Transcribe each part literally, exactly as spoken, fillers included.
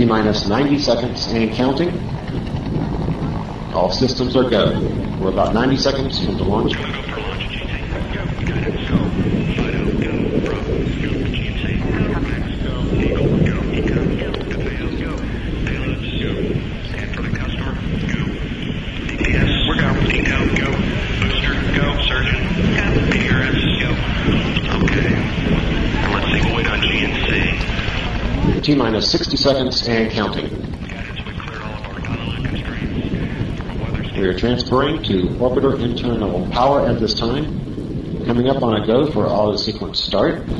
T-minus ninety seconds and counting. All systems are go. We're about ninety seconds from the launch. T-minus sixty seconds and counting. We are transferring to orbiter internal power at this time. Coming up on a go for auto sequence start. F T O,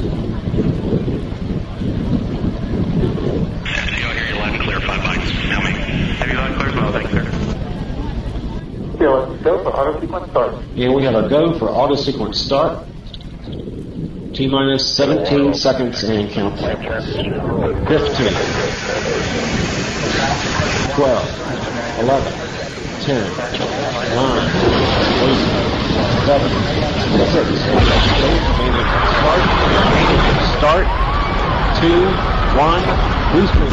here, you're loud and clear, five mics. Now me. Have you loud and clear? No, thanks, sir. Yeah, let's go for auto sequence start. And we have a go for auto sequence start. T-minus seventeen seconds and counting. fifteen, twelve, eleven, ten, nine, eight, seven, six, start, start, two, one, booster.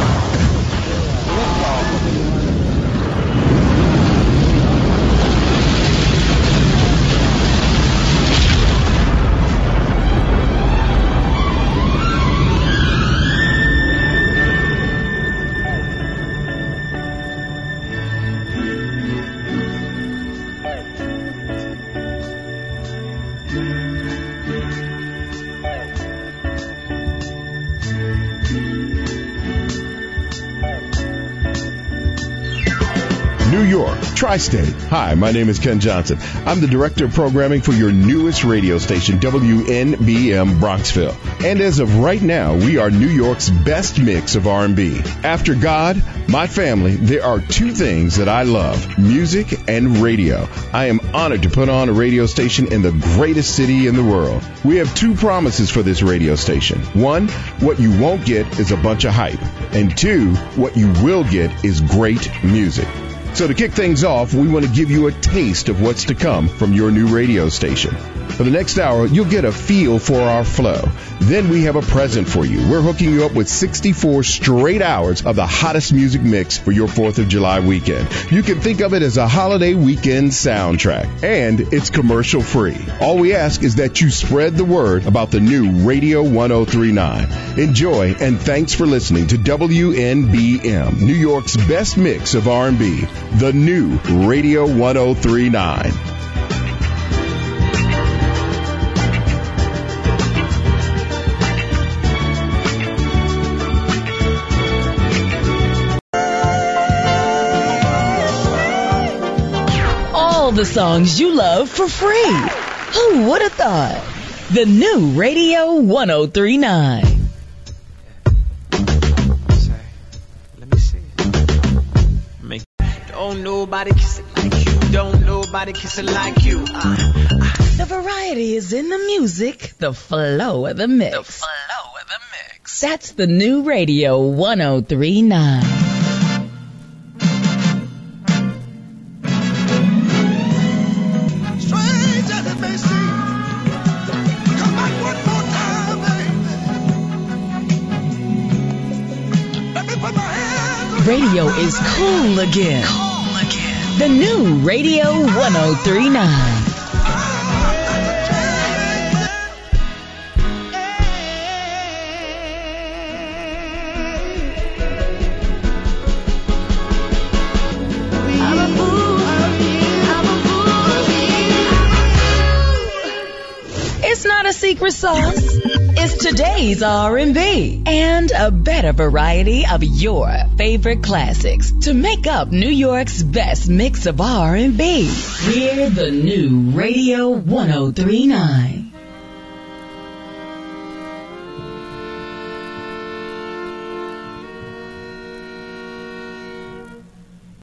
New York, Tri-State. Hi, my name is Ken Johnson. I'm the Director of Programming for your newest radio station, W N B M Bronxville. And as of right now, we are New York's best mix of R and B. After God, my family, there are two things that I love, music and radio. I am honored to put on a radio station in the greatest city in the world. We have two promises for this radio station. One, what you won't get is a bunch of hype. And two, what you will get is great music. So to kick things off, we want to give you a taste of what's to come from your new radio station. For the next hour, you'll get a feel for our flow. Then we have a present for you. We're hooking you up with sixty-four straight hours of the hottest music mix for your fourth of July weekend. You can think of it as a holiday weekend soundtrack. And it's commercial free. All we ask is that you spread the word about the new Radio ten thirty-nine. Enjoy, and thanks for listening to W N B M, New York's best mix of R and B, the new Radio ten thirty-nine. The songs you love for free. Who would have thought? The new Radio ten thirty-nine. Let me see. Make don't nobody kiss it like you. Don't nobody kiss it like you. Uh, uh. The variety is in the music, the flow of the mix. The flow of the mix. That's the new Radio ten thirty-nine. Radio is cool again. Cool again. The new Radio ten thirty-nine. It's not a secret sauce. It's today's R and B and a better variety of your favorite classics to make up New York's best mix of R and B. We're the new Radio ten thirty-nine.